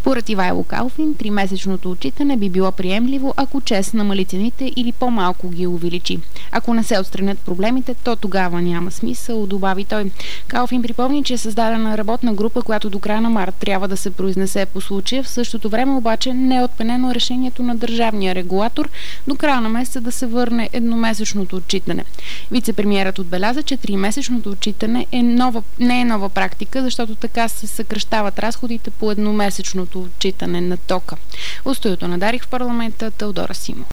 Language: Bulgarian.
Според Ивайло Калфин, 3-месечното отчитане би било приемливо, ако ЧЕЗ намали цените или по-малко ги увеличи. Ако не се отстранят проблемите, то тогава няма смисъл, добави той. Калфин припомни, че е създадена работна група, която до края на март трябва да се произнесе по случая. В същото време обаче не е отменено решението на държавния регулатор до края на месеца да се върне едномесечното отчитане. Вицепремиерът отбеляза, че 3-месечното отчитане не е нова практика, защото така се съкращават разходите по едномесечното отчитане на тока. От студиото на Дарик в парламента, Теодора Симов.